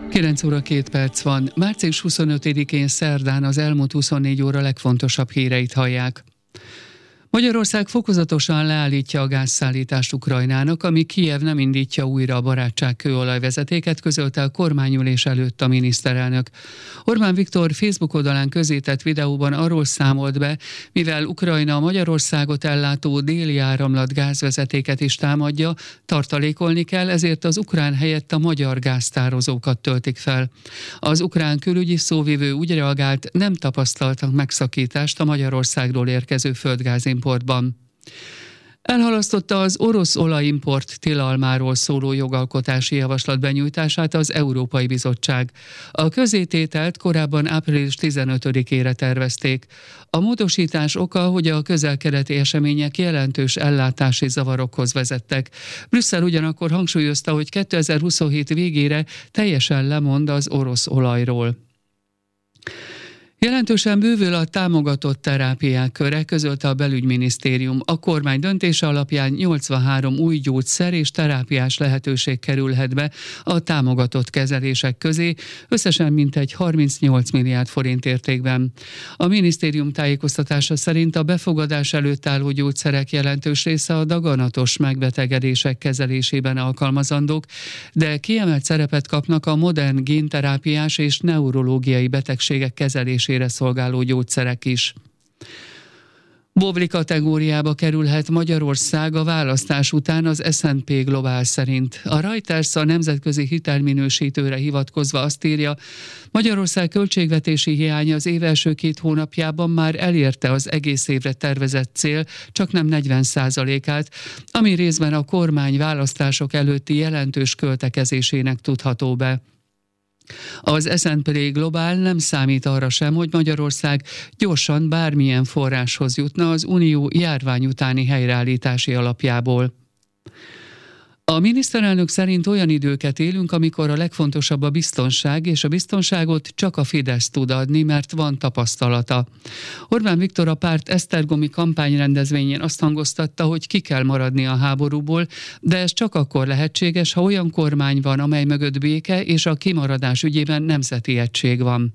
9 óra 2 perc van. Március 25-én szerdán az elmúlt 24 óra legfontosabb híreit hallják. Magyarország fokozatosan leállítja a gázszállítást Ukrajnának, ami Kijev nem indítja újra a barátság kőolajvezetéket, közölte a kormányülés előtt a miniszterelnök. Orbán Viktor Facebook oldalán közzétett videóban arról számolt be, mivel Ukrajna a Magyarországot ellátó Déli Áramlat gázvezetéket is támadja, tartalékolni kell, ezért az ukrán helyett a magyar gáztározókat töltik fel. Az ukrán külügyi szóvivő úgy reagált, nem tapasztaltak megszakítást a Magyarországról érkező földgázimportban. Elhalasztotta az orosz olajimport tilalmáról szóló jogalkotási javaslat benyújtását az Európai Bizottság. A közzétételt korábban április 15-ére tervezték. A módosítás oka, hogy a közel-keleti események jelentős ellátási zavarokhoz vezettek. Brüsszel ugyanakkor hangsúlyozta, hogy 2027 végére teljesen lemond az orosz olajról. Jelentősen bővül a támogatott terápiák köre, közölte a belügyminisztérium. A kormány döntése alapján 83 új gyógyszer és terápiás lehetőség kerülhet be a támogatott kezelések közé, összesen mintegy 38 milliárd forint értékben. A minisztérium tájékoztatása szerint a befogadás előtt álló gyógyszerek jelentős része a daganatos megbetegedések kezelésében alkalmazandók, de kiemelt szerepet kapnak a modern génterápiás és neurológiai betegségek kezelésében szolgáló gyógyszerek is. Bovli kategóriába kerülhet Magyarország a választás után az S&P Global szerint. A Reuters a nemzetközi hitelminősítőre hivatkozva azt írja, Magyarország költségvetési hiánya az év első 2 hónapjában már elérte az egész évre tervezett cél, csak nem 40%-át, ami részben a kormány választások előtti jelentős költekezésének tudható be. Az S&P Global nem számít arra sem, hogy Magyarország gyorsan bármilyen forráshoz jutna az Unió járvány utáni helyreállítási alapjából. A miniszterelnök szerint olyan időket élünk, amikor a legfontosabb a biztonság, és a biztonságot csak a Fidesz tud adni, mert van tapasztalata. Orbán Viktor a párt esztergomi kampányrendezvényén azt hangoztatta, hogy ki kell maradni a háborúból, de ez csak akkor lehetséges, ha olyan kormány van, amely mögött béke és a kimaradás ügyében nemzeti egység van.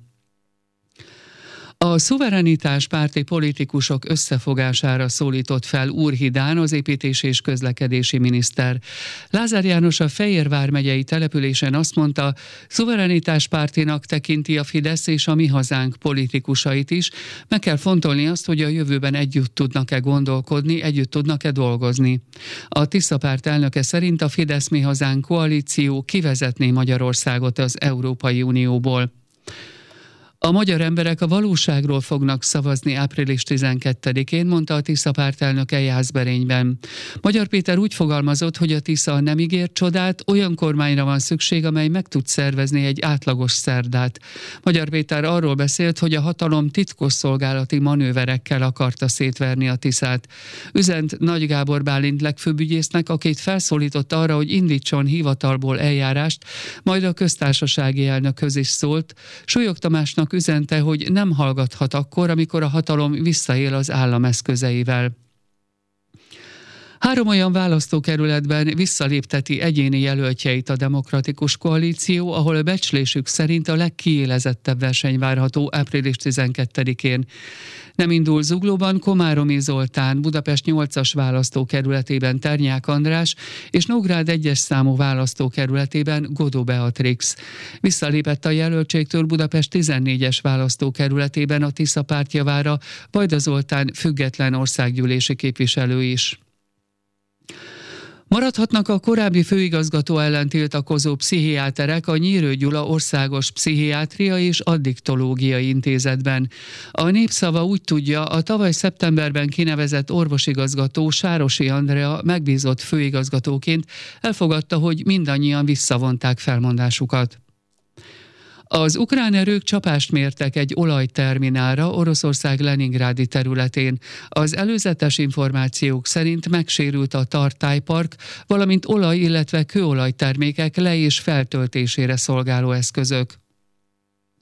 A szuverenitás párti politikusok összefogására szólított fel Úrhidán az építési és közlekedési miniszter. Lázár János a Fejér vármegyei településen azt mondta, szuverenitás pártinak tekinti a Fidesz és a Mi Hazánk politikusait is, meg kell fontolni azt, hogy a jövőben együtt tudnak-e gondolkodni, együtt tudnak-e dolgozni. A Tisza párt elnöke szerint a Fidesz-Mi Hazánk koalíció kivezetné Magyarországot az Európai Unióból. A magyar emberek a valóságról fognak szavazni április 12-én, mondta a Tisza párt elnöke Jászberényben. Magyar Péter úgy fogalmazott, hogy a Tisza nem ígér csodát, olyan kormányra van szükség, amely meg tud szervezni egy átlagos szerdát. Magyar Péter arról beszélt, hogy a hatalom titkosszolgálati manőverekkel akarta szétverni a Tiszát. Üzent Nagy Gábor Bálint legfőbb ügyésznek, akit felszólított arra, hogy indítson hivatalból eljárást, majd a köztársasági elnökhöz is szólt. Súlyog Tamásnak üzente, hogy nem hallgathat akkor, amikor a hatalom visszaél az állam eszközeivel. 3 olyan választókerületben visszalépteti egyéni jelöltjeit a Demokratikus Koalíció, ahol a becslésük szerint a legkiélezettebb verseny várható április 12-én. Nem indul Zuglóban Komáromi Zoltán, Budapest 8-as választókerületében Ternyák András és Nógrád 1-es számú választókerületében Godó Beatrix. Visszalépett a jelöltségtől Budapest 14-es választókerületében a Tisza párt javára Vajda Zoltán független országgyűlési képviselő is. Maradhatnak a korábbi főigazgató ellen tiltakozó pszichiáterek a Nyírő Gyula Országos Pszichiátria és Addiktológiai Intézetben. A Népszava úgy tudja, a tavaly szeptemberben kinevezett orvosigazgató Sárosi Andrea megbízott főigazgatóként elfogadta, hogy mindannyian visszavonták felmondásukat. Az ukrán erők csapást mértek egy olajterminálra Oroszország leningrádi területén. Az előzetes információk szerint megsérült a tartálypark, valamint olaj, illetve kőolajtermékek le- és feltöltésére szolgáló eszközök.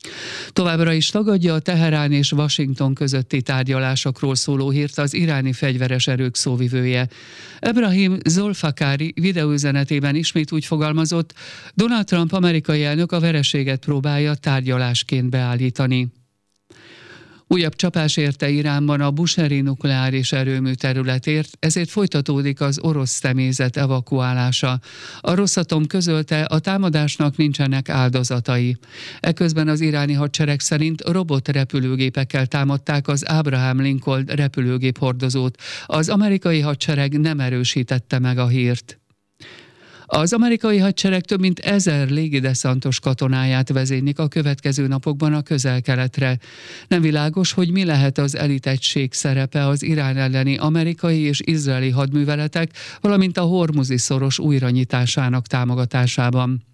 Továbbra is tagadja a Teherán és Washington közötti tárgyalásokról szóló hírt az iráni fegyveres erők szóvivője. Ebrahim Zolfakári videóüzenetében ismét úgy fogalmazott, Donald Trump amerikai elnök a vereséget próbálja tárgyalásként beállítani. Újabb csapás érte Iránban a Busheri nukleáris erőmű területért, ezért folytatódik az orosz személyzet evakuálása. A Rosatom közölte, a támadásnak nincsenek áldozatai. Eközben az iráni hadsereg szerint robotrepülőgépekkel támadták az Abraham Lincoln repülőgép hordozót. Az amerikai hadsereg nem erősítette meg a hírt. Az amerikai hadsereg több mint 1000 légideszantos katonáját vezénylik a következő napokban a Közel-Keletre. Nem világos, hogy mi lehet az elitegység szerepe az Irán elleni amerikai és izraeli hadműveletek, valamint a Hormuzi-szoros újranyitásának támogatásában.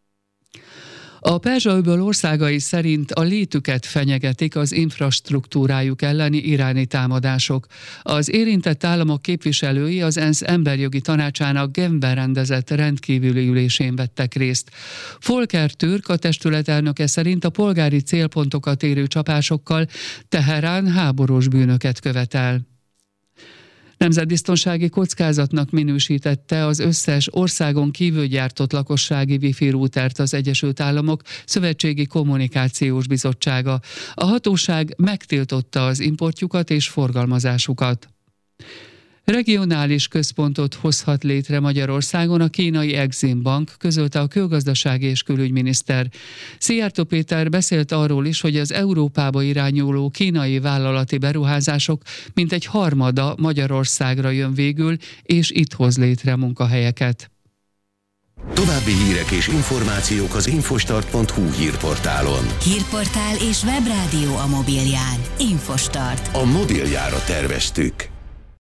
A Perzsa-öböl országai szerint a létüket fenyegetik az infrastruktúrájuk elleni iráni támadások. Az érintett államok képviselői az ENSZ emberjogi tanácsának Genfben rendezett rendkívüli ülésén vettek részt. Volker Türk, a testület elnöke szerint a polgári célpontokat érő csapásokkal Teherán háborús bűnöket követel. Nemzetbiztonsági kockázatnak minősítette az összes országon kívül gyártott lakossági wifi rútert az Egyesült Államok Szövetségi Kommunikációs Bizottsága. A hatóság megtiltotta az importjukat és forgalmazásukat. Regionális központot hozhat létre Magyarországon a kínai Exim Bank, közölte a külgazdasági és külügyminiszter. Szijjártó Péter beszélt arról is, hogy az Európába irányuló kínai vállalati beruházások mintegy harmada Magyarországra jön végül, és itt hoz létre munkahelyeket. További hírek és információk az infostart.hu hírportálon. Hírportál és webrádió a mobilján. Infostart. A mobiljára terveztük.